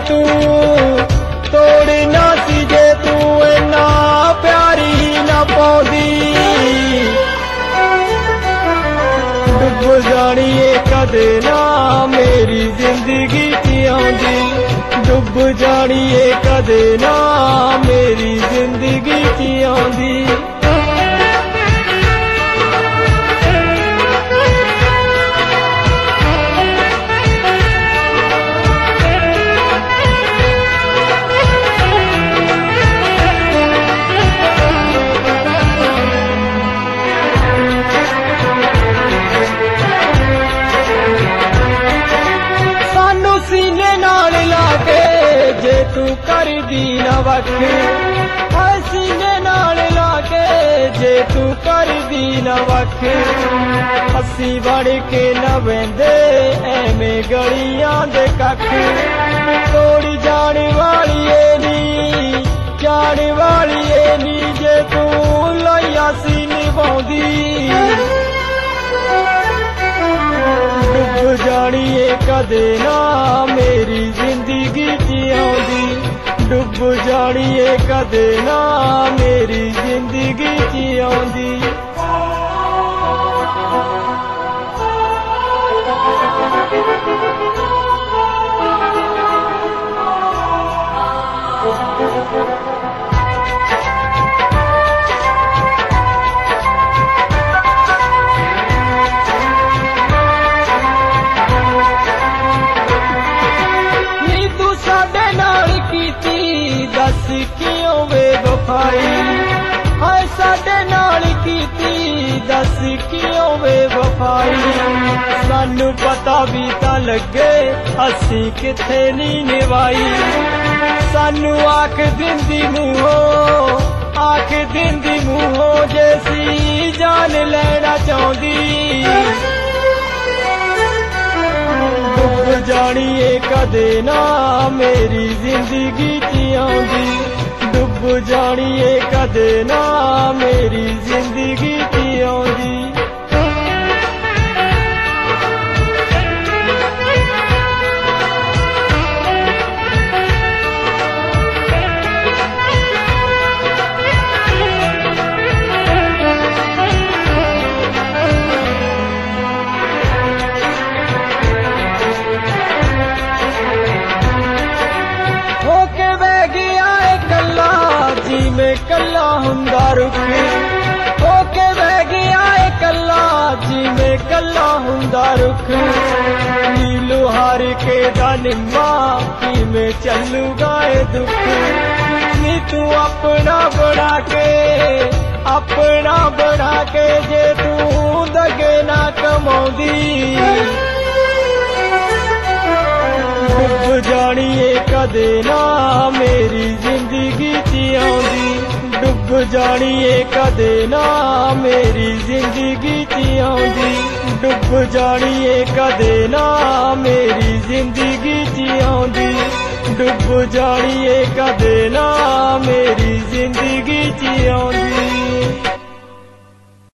तू तोड़ना सी जे तू इन्ना प्यारी ना पाउंदी डुब जाणीए कदे ना मेरी जिंदगी च आउंदी डुब जाणीए कदे ना मेरी जिंदगी च आउंदी जे तू कर दी न वख सीने नाल लाके जे तू कर दी न वख हसी बड़ के न वेंदे एवें गलियां दे कख तोड़ी जाने वाली नी जाने वाली नी जे तू लइया सी निभाउंदी डुब जाणीए कदे ना मेरी जिंदगी च आउंदी डुब जाणीए कदे ना मेरी जिंदगी च आउंदी दस क्यों वे वफाई हाय साडे नाल कीती दस क्यों वे वफाई सानू पता भी तां लगे असी किथे नी निभाई सानू आख दिंदी मूहों जैसी जान लेना चाहुंदी डुब जाणीए कदे ना मेरी जिंदगी च आउंदी डुब जाणीए कदे ना मेरी जिंदगी च आउंदी में कला हुंदा रुख होके बह गया कला जी में कला हुंदा रुख नीलू हार के दानिमा की में चलू गाए दुख नी तू अपना बना के जे तू दगे ना कमाउंदी डुब जाणीए कदे ना मेरी जिंदगी च आउंदी डुब जाणीए कदे ना मेरी जिंदगी च आउंदी डुब जाणीए कदे ना मेरी जिंदगी च आउंदी डुब जाणीए कदे ना मेरी जिंदगी च आउंदी